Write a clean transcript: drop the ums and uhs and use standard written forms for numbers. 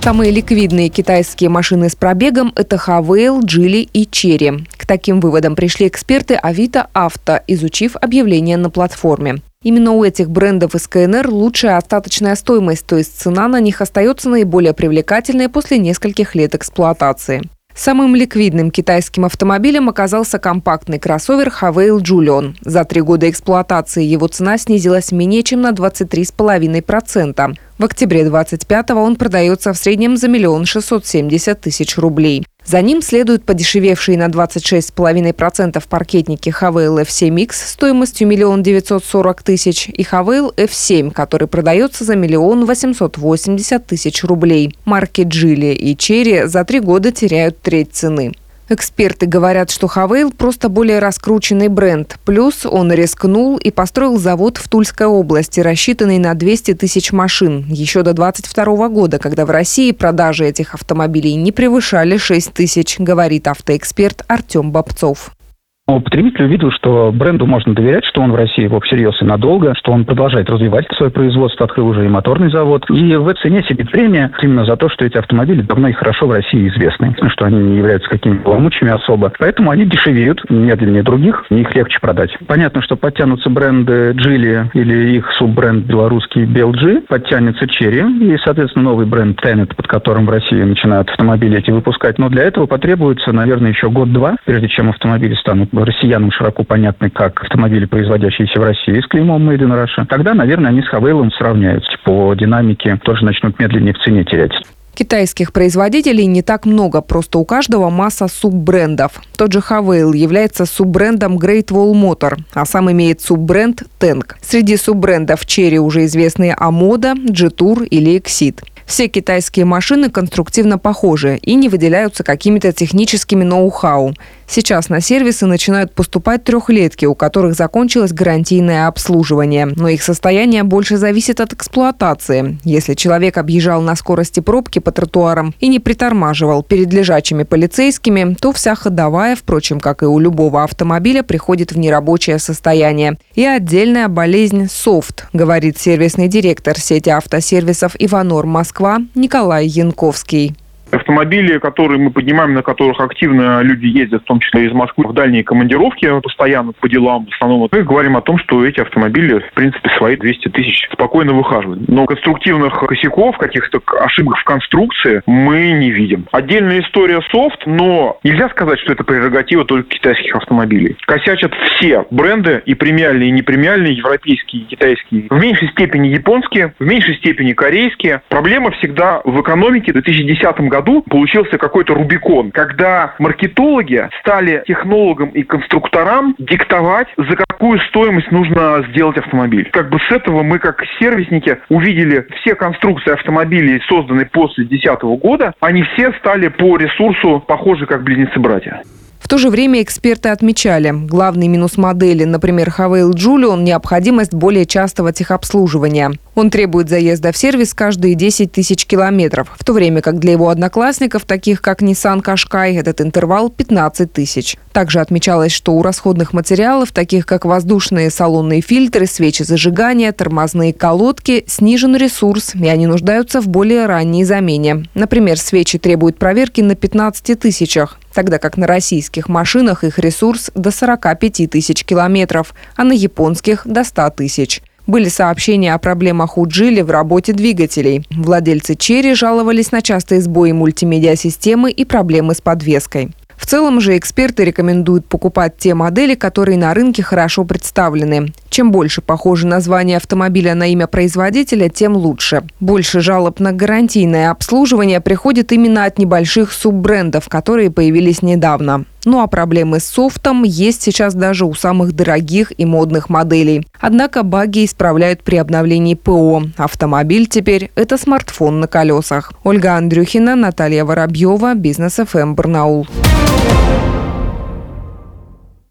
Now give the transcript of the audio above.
Самые ликвидные китайские машины с пробегом – это Хавейл, Джили и Черри. К таким выводам пришли эксперты Авито Авто, изучив объявления на платформе. Именно у этих брендов из КНР лучшая остаточная стоимость, то есть цена на них остается наиболее привлекательной после нескольких лет эксплуатации. Самым ликвидным китайским автомобилем оказался компактный кроссовер Хавейл Джулион. За 3 года эксплуатации его цена снизилась менее чем на 23,5%. В октябре 25-го он продается в среднем за 1 670 000 рублей. За ним следуют подешевевшие на 26,5% паркетники Хавейл F7X стоимостью 1 940 000 и Хавейл F7, который продается за 1 880 000 рублей. Марки Джили и Черри за 3 года теряют треть цены. Эксперты говорят, что Хавейл просто более раскрученный бренд. Плюс он рискнул и построил завод в Тульской области, рассчитанный на 200 000 машин. Еще до 22 года, когда в России продажи этих автомобилей не превышали 6 тысяч, говорит автоэксперт Артем Бобцов. Потребитель увидел, что бренду можно доверять, что он в России его всерьез и надолго, что он продолжает развивать свое производство, открыл уже и моторный завод. И в цене сидит премия именно за то, что эти автомобили давно и хорошо в России известны, что они не являются какими-то ломучими особо. Поэтому они дешевеют медленнее других, и их легче продать. Понятно, что подтянутся бренды Джили или их суббренд белорусский BLG, подтянется Черри и, соответственно, новый бренд Tenet, под которым в России начинают автомобили эти выпускать. Но для этого потребуется, наверное, еще год-два, прежде чем автомобили станут россиянам широко понятны как автомобили, производящиеся в России с клеймом Made in Russia. Тогда, наверное, они с Хавейлом сравняются. По динамике тоже начнут медленнее в цене терять. Китайских производителей не так много, просто у каждого масса суббрендов. Тот же Хавейл является суббрендом Great Wall Motor, а сам имеет суббренд Tank. Среди суббрендов Черри уже известные Амода, G-Tour или Exit. Все китайские машины конструктивно похожи и не выделяются какими-то техническими ноу-хау. Сейчас на сервисы начинают поступать трехлетки, у которых закончилось гарантийное обслуживание. Но их состояние больше зависит от эксплуатации. Если человек объезжал на скорости пробки по тротуарам и не притормаживал перед лежачими полицейскими, то вся ходовая, впрочем, как и у любого автомобиля, приходит в нерабочее состояние. И отдельная болезнь «софт», говорит сервисный директор сети автосервисов «Иванор Москва» Николай Янковский. Автомобили, которые мы поднимаем, на которых активно люди ездят, в том числе из Москвы, в дальние командировки, постоянно по делам, в основном, мы говорим о том, что эти автомобили, в принципе, свои 200 000 спокойно выхаживают. Но конструктивных косяков, каких-то ошибок в конструкции мы не видим. Отдельная история софт, но нельзя сказать, что это прерогатива только китайских автомобилей. Косячат все бренды, и премиальные, и непремиальные, европейские, и китайские. В меньшей степени японские, в меньшей степени корейские. Проблема всегда в экономике. В 2010 году получился какой-то Рубикон, когда маркетологи стали технологам и конструкторам диктовать, за какую стоимость нужно сделать автомобиль. Как бы с этого мы, как сервисники, увидели все конструкции автомобилей, созданные после 2010 года, они все стали по ресурсу похожи как близнецы-братья. В то же время эксперты отмечали, главный минус модели, например, Хавейл Джулион – необходимость более частого техобслуживания. Он требует заезда в сервис каждые 10 000 километров, в то время как для его одноклассников, таких как Nissan Qashqai, этот интервал 15 000. Также отмечалось, что у расходных материалов, таких как воздушные салонные фильтры, свечи зажигания, тормозные колодки, снижен ресурс, и они нуждаются в более ранней замене. Например, свечи требуют проверки на 15 000, тогда как на российских машинах их ресурс до 45 000 километров, а на японских – до 100 000. Были сообщения о проблемах у Джили в работе двигателей. Владельцы Черри жаловались на частые сбои мультимедиа-системы и проблемы с подвеской. В целом же эксперты рекомендуют покупать те модели, которые на рынке хорошо представлены. Чем больше похоже название автомобиля на имя производителя, тем лучше. Больше жалоб на гарантийное обслуживание приходит именно от небольших суббрендов, которые появились недавно. Ну а проблемы с софтом есть сейчас даже у самых дорогих и модных моделей. Однако баги исправляют при обновлении ПО. Автомобиль теперь – это смартфон на колесах. Ольга Андрюхина, Наталья Воробьева, Бизнес ФМ, Барнаул.